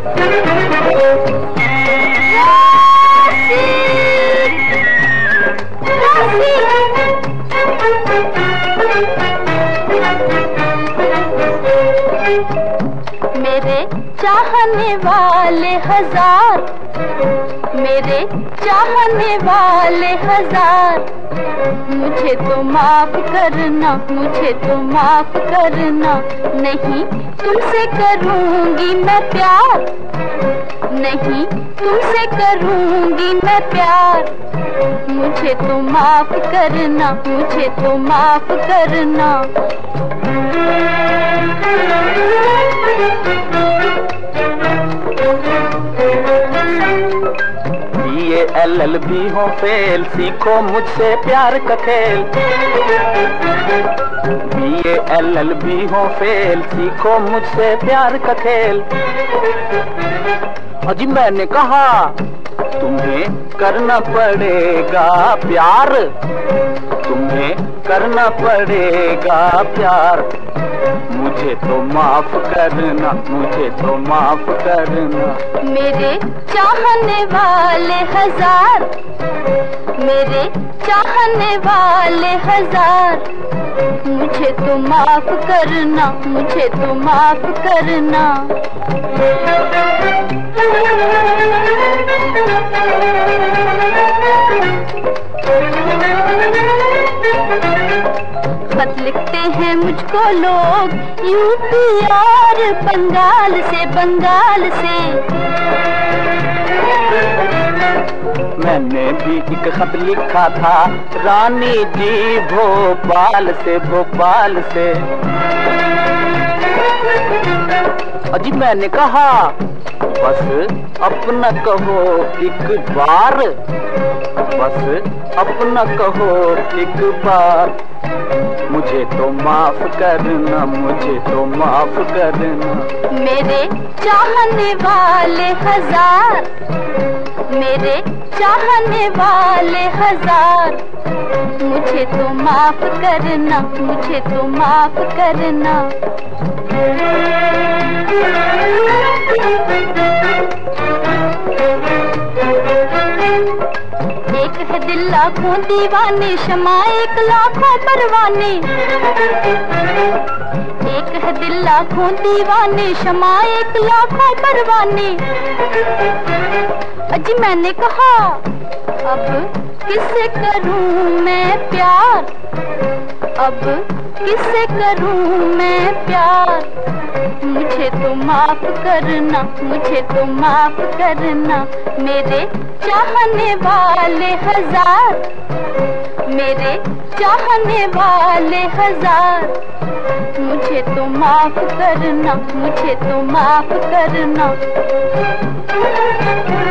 मेरे चाहने वाले हजार, मेरे चाहने वाले हजार, मुझे तो माफ करना, मुझे तो माफ करना। नहीं तुमसे करूंगी मैं प्यार, नहीं तुमसे करूंगी मैं प्यार। मुझे तो माफ करना, मुझे तो माफ करना। BA LLB हो फेल, सीखो मुझसे प्यार का खेल। BA LLB हो फेल, सीखो मुझसे प्यार का खेल। अजी मैंने कहा तुम्हें करना पड़ेगा प्यार, तुम्हें करना पड़ेगा प्यार। मुझे तो माफ करना, मुझे तो माफ करना। मेरे चाहने वाले हजार, मेरे चाहने वाले हजार, मुझे तो माफ करना, मुझे तो माफ करना। खत लिखते हैं मुझको लोग यूपी और बंगाल से, बंगाल से। मैंने भी एक खत लिखा था रानी जी भोपाल से, भोपाल से। अजी मैंने कहा बस अपना कहो एक बार, बस अपना कहो एक बार। मुझे तो माफ करना, मुझे तो माफ करना। मेरे चाहने वाले हजार, मेरे चाहने वाले हजार, मुझे तो माफ करना, मुझे तो माफ करना। एक है दिल लाखों दीवाने, शमा एक लाखों परवाने। एक है दिल लाखों दीवाने, शमा एक लाखों परवाने। अजी मैंने कहा अब किससे करूं मैं प्यार, अब किससे करूं मैं प्यार। मुझे तो माफ करना, मुझे तो माफ करना। मेरे चाहने वाले हजार, मेरे चाहने वाले हजार, मुझे तो माफ करना, मुझे तो माफ करना।